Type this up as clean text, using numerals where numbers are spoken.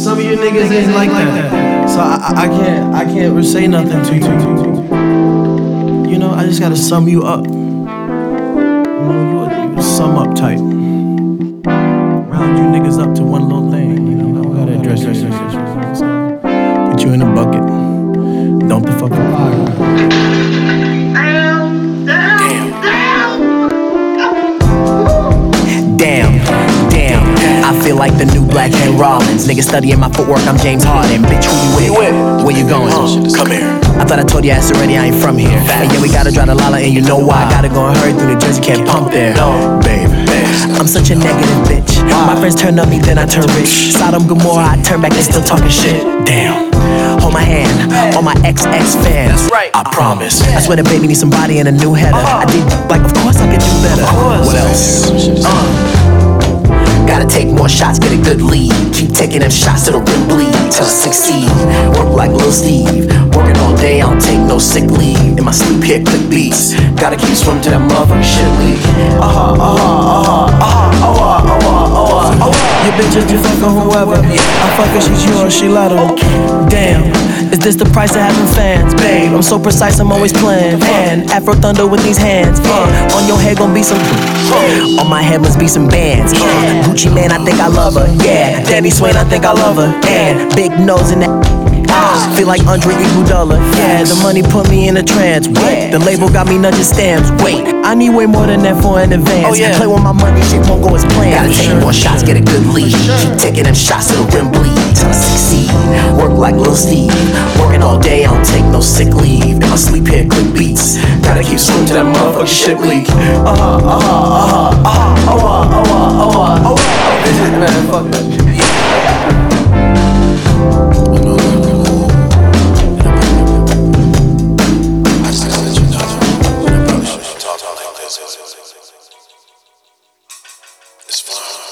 Some of you niggas ain't like that. So I can't say nothing to you. You know, I just gotta sum you up. You know, you a sum up type. Round you niggas up to one little thing. You know, I gotta address you. Put you in a bucket. Dump the fucking fire. Damn, I feel like the new Black Ken Rollins. Niggas studying my footwork, I'm James Harden. Bitch, who you with? Where you going? Come here. I thought I told your ass already, I ain't from here. And yeah, we gotta drive to Lala, and you know why. Gotta go and hurry through New Jersey, can't pump there. Babe, I'm such a negative bitch. My friends turn on me, then I turn rich. Sodom Gomorrah, I turn back, they still talking shit. Damn. Hold my hand, all my XX fans. I promise. I swear the baby needs somebody and a new header. I did like, of course I could do better. What else? Gotta take more shots, get a good lead. Keep taking them shots till the rim bleed. Till I succeed. Work like Lil Steve. Working all day, I don't take no sick leave. In my sleep, hit click beats. Gotta keep swimming to that motherfucking shit league. Your bitches, you fucking whoever. I fuck her, she's yours, she let her. Damn, is this the price of having fans? Babe, I'm so precise, I'm always playing. And Afro Thunder with these hands. On your head gon' be some. On my head must be some bands. Gucci Man, I think I love her. Yeah, Danny Swain, I think I love her. And big nose in that. Feel like Andre Iguodala. Yeah, the money put me in a trance. Wait, the label got me nudging stamps. Wait, I need way more than that for an advance. Play with my money, shit won't go as planned. Gotta take more shots, get a good lead. Keep taking them shots till the rim bleed. Till I succeed. Work like Lil Steve. Working all day, I don't take no sick leave. In my sleep, hit click beats. Gotta keep swimming to that motherfucking shit league. Man, fuck that shit. It's fun.